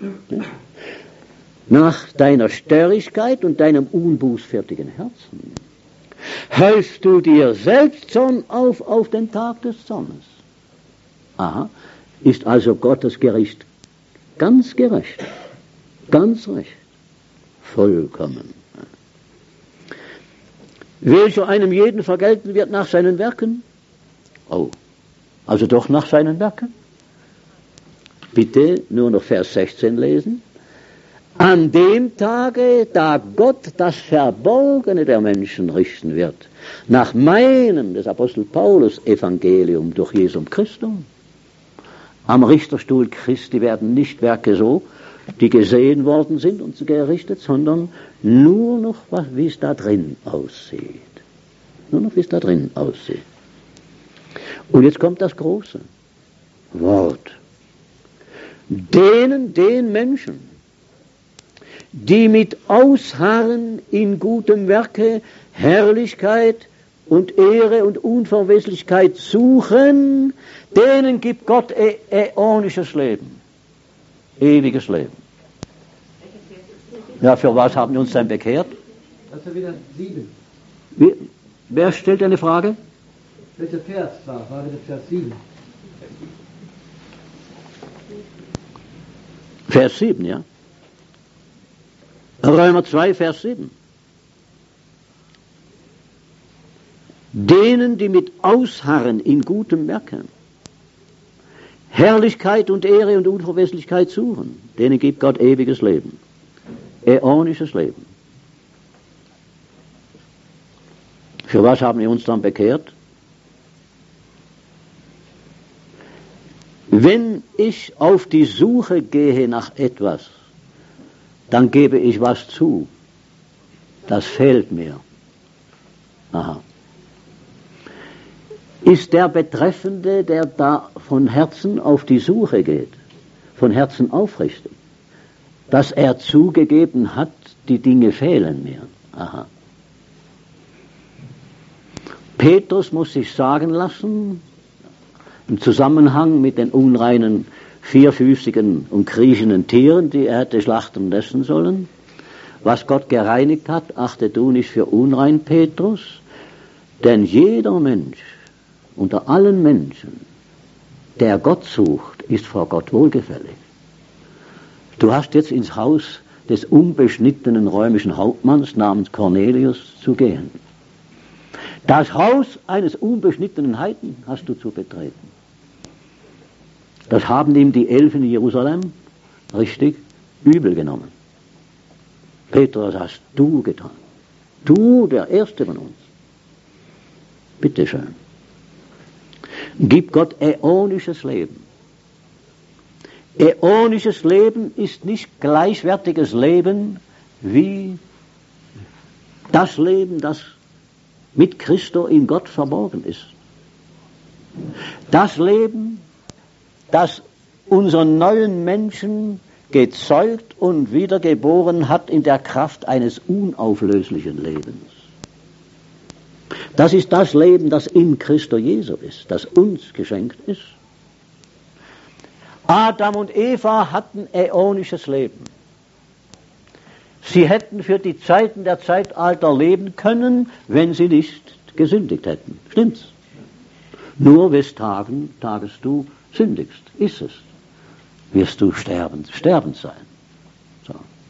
Nach deiner Störrigkeit und deinem unbußfertigen Herzen hältst du dir selbst Zorn auf den Tag des Zornes. Aha, ist also Gottes Gericht ganz gerecht, ganz recht, vollkommen. Welcher einem jeden vergelten wird nach seinen Werken? Oh, also doch nach seinen Werken? Bitte nur noch Vers 16 lesen. An dem Tage, da Gott das Verborgene der Menschen richten wird, nach meinem, des Apostel Paulus, Evangelium durch Jesum Christum. Am Richterstuhl Christi werden nicht Werke so, die gesehen worden sind und gerichtet, sondern nur noch, wie es da drin aussieht. Nur noch, wie es da drin aussieht. Und jetzt kommt das große Wort. Den Menschen, die mit Ausharren in gutem Werke Herrlichkeit und Ehre und Unverweslichkeit suchen, denen gibt Gott äonisches Leben, ewiges Leben. Ja, für was haben wir uns denn bekehrt? Das ist ja wieder 7. Wer stellt eine Frage? Welcher Vers war wieder Vers 7? Vers 7, ja. Römer 2, Vers 7. Denen, die mit Ausharren in gutem Werken Herrlichkeit und Ehre und Unverweslichkeit suchen, denen gibt Gott ewiges Leben, äonisches Leben. Für was haben wir uns dann bekehrt? Wenn ich auf die Suche gehe nach etwas, dann gebe ich was zu. Das fehlt mir. Aha. Ist der Betreffende, der da von Herzen auf die Suche geht, von Herzen aufrichtig, dass er zugegeben hat, die Dinge fehlen mir. Aha. Petrus muss sich sagen lassen, im Zusammenhang mit den unreinen, vierfüßigen und kriechenden Tieren, die er hätte schlachten lassen sollen, was Gott gereinigt hat, achte du nicht für unrein, Petrus, denn jeder Mensch, unter allen Menschen, der Gott sucht, ist vor Gott wohlgefällig. Du hast jetzt ins Haus des unbeschnittenen römischen Hauptmanns namens Cornelius zu gehen. Das Haus eines unbeschnittenen Heiden hast du zu betreten. Das haben ihm die 11 in Jerusalem richtig übel genommen. Petrus, hast du getan. Du, der Erste von uns. Bitteschön. Gib Gott äonisches Leben. Äonisches Leben ist nicht gleichwertiges Leben wie das Leben, das mit Christo in Gott verborgen ist. Das Leben, das unseren neuen Menschen gezeugt und wiedergeboren hat in der Kraft eines unauflöslichen Lebens. Das ist das Leben, das in Christo Jesu ist, das uns geschenkt ist. Adam und Eva hatten äonisches Leben. Sie hätten für die Zeiten der Zeitalter leben können, wenn sie nicht gesündigt hätten. Stimmt's? Nur wes Tages du sündigst, ist es, wirst du sterbend sein. So.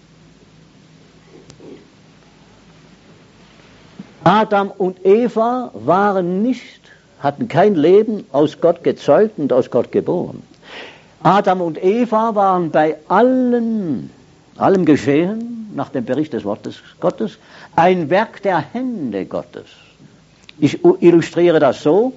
Adam und Eva hatten kein Leben aus Gott gezeugt und aus Gott geboren. Adam und Eva waren bei allem Geschehen, nach dem Bericht des Wortes Gottes, ein Werk der Hände Gottes. Ich illustriere das so.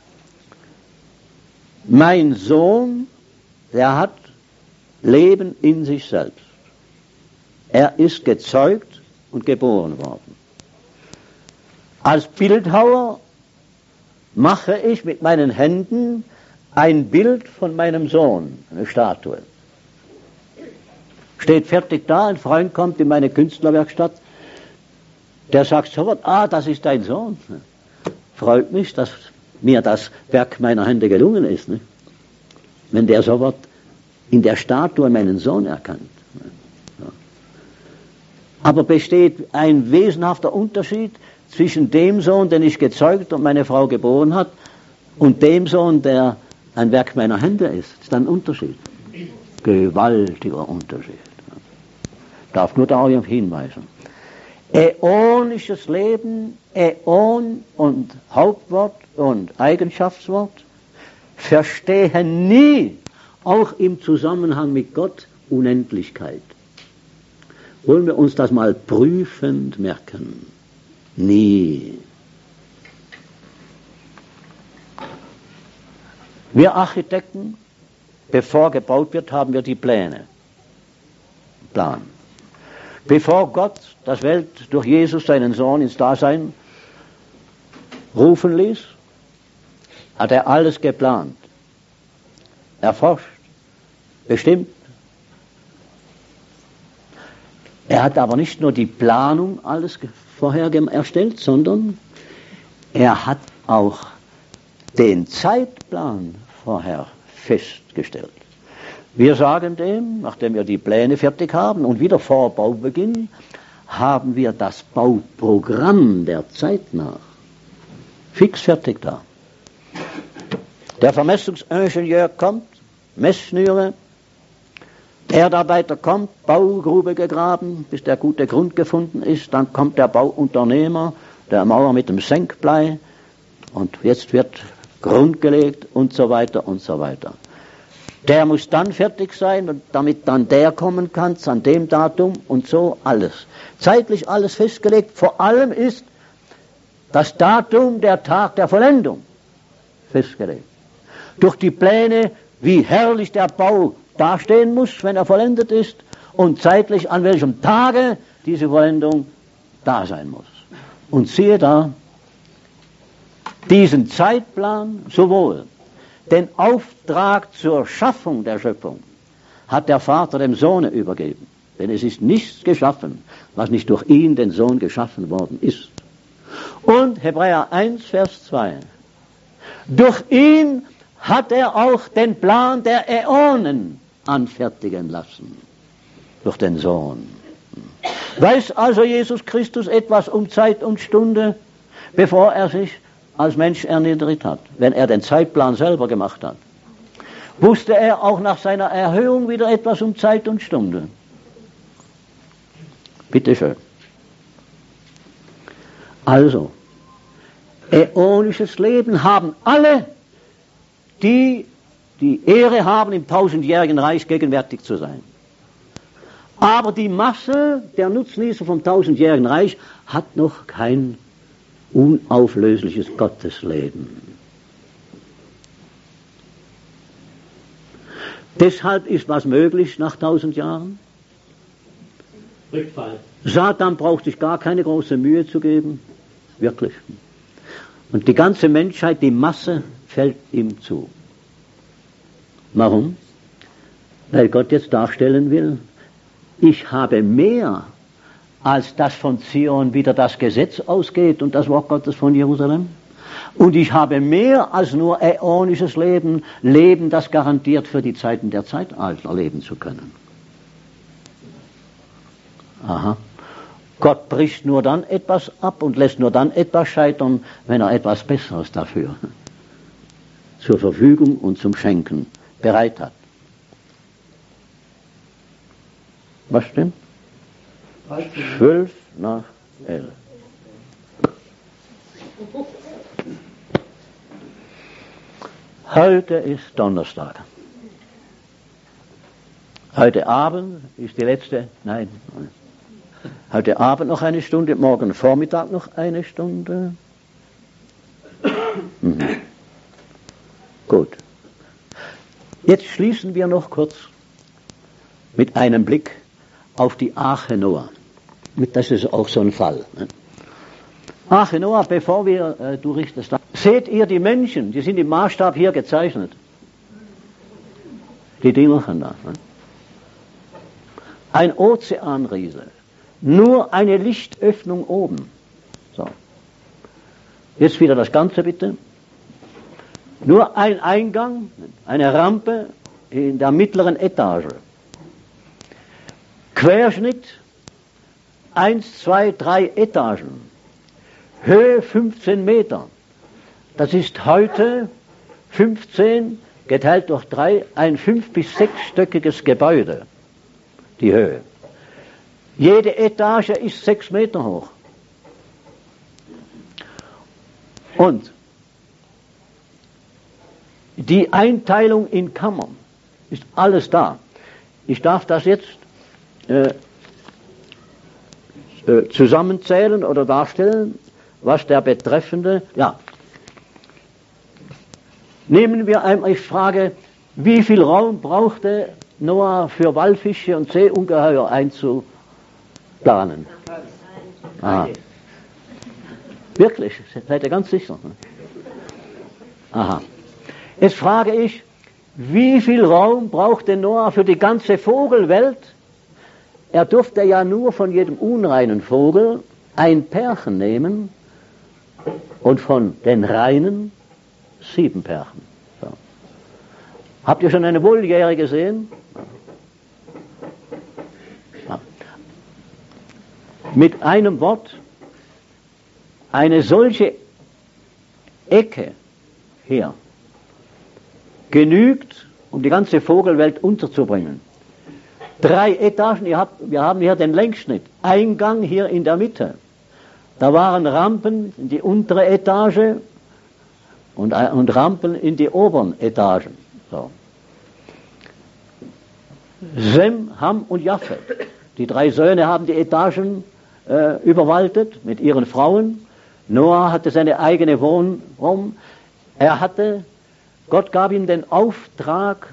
Mein Sohn, der hat Leben in sich selbst. Er ist gezeugt und geboren worden. Als Bildhauer mache ich mit meinen Händen ein Bild von meinem Sohn, eine Statue. Steht fertig da, ein Freund kommt in meine Künstlerwerkstatt, der sagt sofort, das ist dein Sohn. Freut mich, dass mir das Werk meiner Hände gelungen ist. Ne? wenn der so wird, in der Statue meinen Sohn erkannt. Ja. Aber besteht ein wesenhafter Unterschied zwischen dem Sohn, den ich gezeugt und meine Frau geboren hat, und dem Sohn, der ein Werk meiner Hände ist. Das ist ein Unterschied. Gewaltiger Unterschied. Ich darf nur darauf hinweisen. Äonisches Leben, Äon und Hauptwort und Eigenschaftswort verstehen nie, auch im Zusammenhang mit Gott, Unendlichkeit. Wollen wir uns das mal prüfend merken? Nie. Wir Architekten, bevor gebaut wird, haben wir die Pläne. Plan. Bevor Gott das Welt durch Jesus, seinen Sohn, ins Dasein rufen ließ, hat er alles geplant, erforscht, bestimmt. Er hat aber nicht nur die Planung alles vorher erstellt, sondern er hat auch den Zeitplan vorher festgestellt. Wir sagen dem, nachdem wir die Pläne fertig haben und wieder vor Baubeginn, haben wir das Bauprogramm der Zeit nach fix fertig da. Der Vermessungsingenieur kommt, Messschnüre, Erdarbeiter kommt, Baugrube gegraben, bis der gute Grund gefunden ist, dann kommt der Bauunternehmer, der Mauer mit dem Senkblei, und jetzt wird Grund gelegt und so weiter und so weiter. Der muss dann fertig sein, und damit dann der kommen kann, an dem Datum und so alles. Zeitlich alles festgelegt, vor allem ist das Datum, der Tag der Vollendung festgelegt. Durch die Pläne, wie herrlich der Bau dastehen muss, wenn er vollendet ist, und zeitlich an welchem Tage diese Vollendung da sein muss. Und siehe da, diesen Zeitplan, sowohl den Auftrag zur Schaffung der Schöpfung, hat der Vater dem Sohne übergeben. Denn es ist nichts geschaffen, was nicht durch ihn, den Sohn, geschaffen worden ist. Und Hebräer 1, Vers 2. Durch ihn hat er auch den Plan der Äonen anfertigen lassen. Durch den Sohn. Weiß also Jesus Christus etwas um Zeit und Stunde, bevor er sich als Mensch erniedrigt hat, wenn er den Zeitplan selber gemacht hat? Wusste er auch nach seiner Erhöhung wieder etwas um Zeit und Stunde? Bitte schön. Also, äonisches Leben haben alle, die die Ehre haben, im 1000-jährigen Reich gegenwärtig zu sein. Aber die Masse der Nutznießer vom 1000-jährigen Reich hat noch kein unauflösliches Gottesleben. Deshalb ist was möglich nach 1000 Jahren? Rückfall. Satan braucht sich gar keine große Mühe zu geben. Wirklich. Und die ganze Menschheit, die Masse, fällt ihm zu. Warum? Weil Gott jetzt darstellen will, ich habe mehr, als das von Zion wieder das Gesetz ausgeht und das Wort Gottes von Jerusalem. Und ich habe mehr als nur äonisches Leben, Leben, das garantiert für die Zeiten der Zeitalter leben zu können. Aha. Gott bricht nur dann etwas ab und lässt nur dann etwas scheitern, wenn er etwas Besseres dafür zur Verfügung und zum Schenken bereit hat. Was stimmt? 12 nach 11. Heute ist Donnerstag. Heute Abend ist die letzte, heute Abend noch eine Stunde, morgen Vormittag noch eine Stunde. Gut. Jetzt schließen wir noch kurz mit einem Blick auf die Arche Noah. Das ist auch so ein Fall. Arche Noah, bevor wir, du richtest da, seht ihr die Menschen, die sind im Maßstab hier gezeichnet. Die Dingelchen da. Ein Ozeanriese. Nur eine Lichtöffnung oben. So. Jetzt wieder das Ganze bitte. Nur ein Eingang, eine Rampe in der mittleren Etage. Querschnitt 1, 2, 3 Etagen. Höhe 15 Meter. Das ist heute 15 geteilt durch 3, ein 5- bis 6-stöckiges Gebäude, die Höhe. Jede Etage ist 6 Meter hoch. Und die Einteilung in Kammern ist alles da. Ich darf das jetzt zusammenzählen oder darstellen, was der Betreffende, ja. Nehmen wir einmal, ich frage, wie viel Raum brauchte Noah für Walfische und Seeungeheuer einzuplanen? Ah. Wirklich? Seid ihr ganz sicher? Aha. Jetzt frage ich, wie viel Raum brauchte Noah für die ganze Vogelwelt? Er durfte ja nur von jedem unreinen Vogel ein Pärchen nehmen und von den reinen 7 Pärchen. So. Habt ihr schon eine Wolljähre gesehen? Ja. Mit einem Wort, eine solche Ecke hier genügt, um die ganze Vogelwelt unterzubringen. 3 Etagen, wir haben hier den Längsschnitt, Eingang hier in der Mitte. Da waren Rampen in die untere Etage und Rampen in die oberen Etagen. So. Sem, Ham und Japhet. Die 3 Söhne haben die Etagen überwaltet mit ihren Frauen. Noah hatte seine eigene Wohnraum. Gott gab ihm den Auftrag,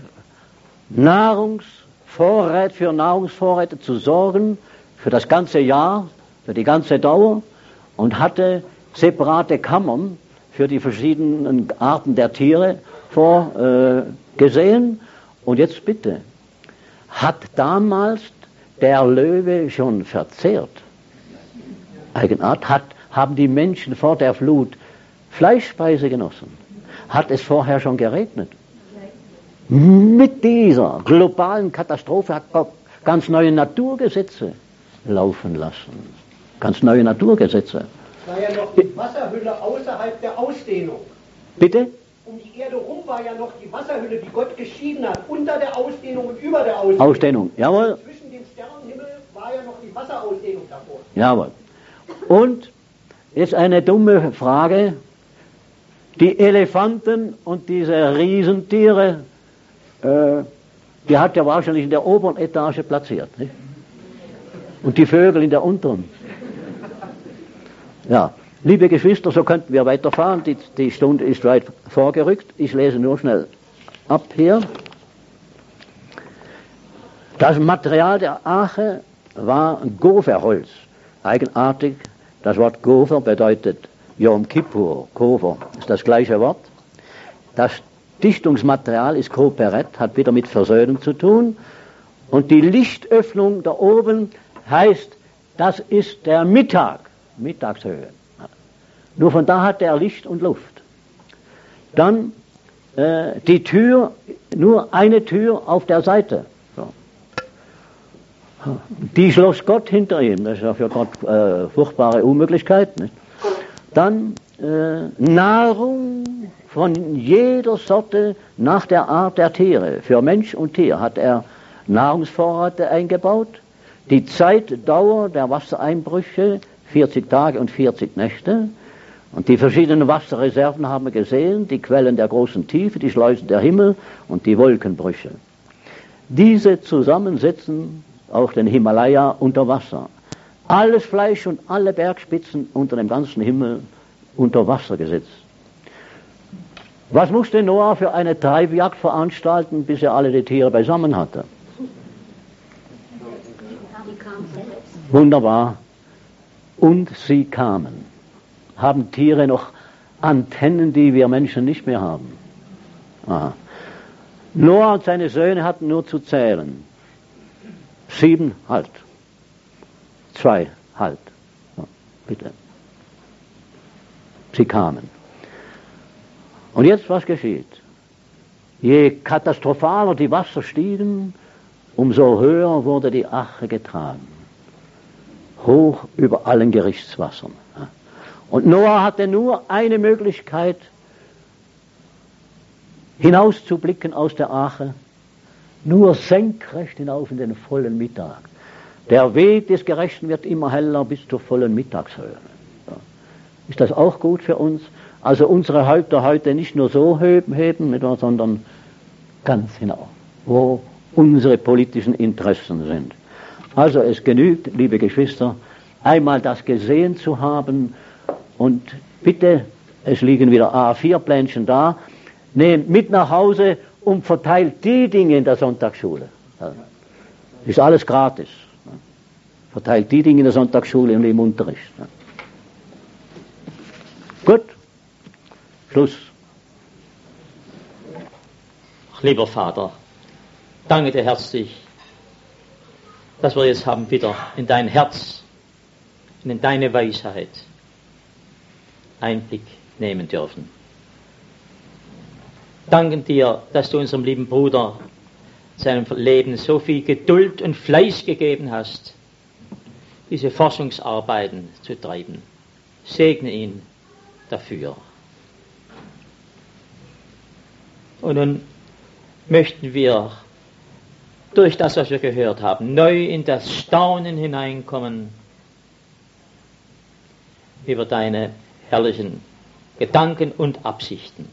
für Nahrungsvorräte zu sorgen, für das ganze Jahr, für die ganze Dauer, und hatte separate Kammern für die verschiedenen Arten der Tiere vorgesehen. Und jetzt bitte, hat damals der Löwe schon verzehrt? Eigenart, haben die Menschen vor der Flut Fleischspeise genossen? Hat es vorher schon geregnet? Mit dieser globalen Katastrophe hat Gott ganz neue Naturgesetze laufen lassen. Ganz neue Naturgesetze. Es war ja noch die Wasserhülle außerhalb der Ausdehnung. Bitte? Um die Erde rum war ja noch die Wasserhülle, die Gott geschieden hat, unter der Ausdehnung und über der Ausdehnung. Ausdehnung, jawohl. Zwischen dem Sternenhimmel war ja noch die Wasserausdehnung davor. Jawohl. Und jetzt eine dumme Frage. Die Elefanten und diese Riesentiere, die hat er wahrscheinlich in der oberen Etage platziert. Nicht? Und die Vögel in der unteren. Ja, liebe Geschwister, so könnten wir weiterfahren. Die Stunde ist weit vorgerückt. Ich lese nur schnell ab hier. Das Material der Arche war Gopherholz. Eigenartig, das Wort Gopher bedeutet Yom Kippur, Kofer ist das gleiche Wort. Das Dichtungsmaterial ist Koperet, hat wieder mit Versöhnung zu tun. Und die Lichtöffnung da oben heißt, das ist der Mittagshöhe. Nur von da hat er Licht und Luft. Dann die Tür, nur eine Tür auf der Seite. So. Die schloss Gott hinter ihm, das ist ja für Gott furchtbare Unmöglichkeit. Nicht? Dann Nahrung von jeder Sorte nach der Art der Tiere. Für Mensch und Tier hat er Nahrungsvorräte eingebaut. Die Zeitdauer der Wassereinbrüche, 40 Tage und 40 Nächte. Und die verschiedenen Wasserreserven haben wir gesehen, die Quellen der großen Tiefe, die Schleusen der Himmel und die Wolkenbrüche. Diese zusammensetzen auch den Himalaya unter Wasser. Alles Fleisch und alle Bergspitzen unter dem ganzen Himmel unter Wasser gesetzt. Was musste Noah für eine Treibjagd veranstalten, bis er alle die Tiere beisammen hatte? Wunderbar. Und sie kamen. Haben Tiere noch Antennen, die wir Menschen nicht mehr haben? Aha. Noah und seine Söhne hatten nur zu zählen. 7, halt. 2, halt. So, bitte. Sie kamen. Und jetzt, was geschieht? Je katastrophaler die Wasser stiegen, umso höher wurde die Arche getragen. Hoch über allen Gerichtswassern. Und Noah hatte nur eine Möglichkeit, hinauszublicken aus der Arche, nur senkrecht hinauf in den vollen Mittag. Der Weg des Gerechten wird immer heller bis zur vollen Mittagshöhe. Ist das auch gut für uns? Also unsere Häupter heute nicht nur so heben, sondern ganz hinauf, wo unsere politischen Interessen sind. Also es genügt, liebe Geschwister, einmal das gesehen zu haben und bitte, es liegen wieder A4-Plänchen da, nehmt mit nach Hause und verteilt die Dinge in der Sonntagsschule. Ist alles gratis. Verteilt die Dinge in der Sonntagsschule und im Unterricht. Gut, Schluss. Lieber Vater, danke dir herzlich, dass wir jetzt haben wieder in dein Herz und in deine Weisheit Einblick nehmen dürfen. Danken dir, dass du unserem lieben Bruder seinem Leben so viel Geduld und Fleiß gegeben hast, diese Forschungsarbeiten zu treiben. Segne ihn dafür. Und nun möchten wir durch das, was wir gehört haben, neu in das Staunen hineinkommen über deine herrlichen Gedanken und Absichten.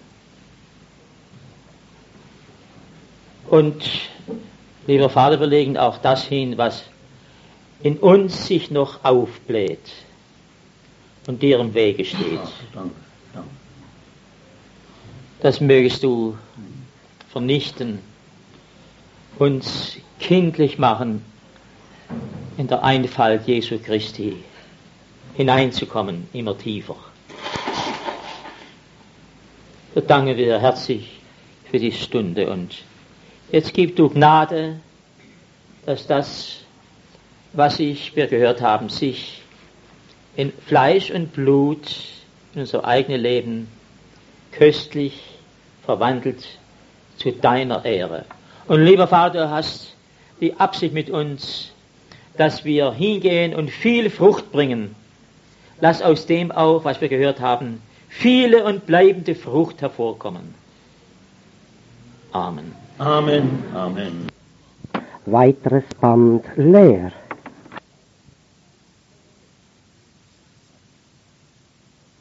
Und, lieber Vater, wir legen auch das hin, was in uns sich noch aufbläht und dir im Wege steht. Das mögest du vernichten, uns kindlich machen, in der Einfalt Jesu Christi hineinzukommen, immer tiefer. So danken wir herzlich für die Stunde und jetzt gib du Gnade, dass das, was wir gehört haben, sich in Fleisch und Blut in unser eigenes Leben köstlich verwandelt zu deiner Ehre. Und lieber Vater, du hast die Absicht mit uns, dass wir hingehen und viel Frucht bringen. Lass aus dem auch, was wir gehört haben, viele und bleibende Frucht hervorkommen. Amen. Amen. Amen. Weiteres Band leer.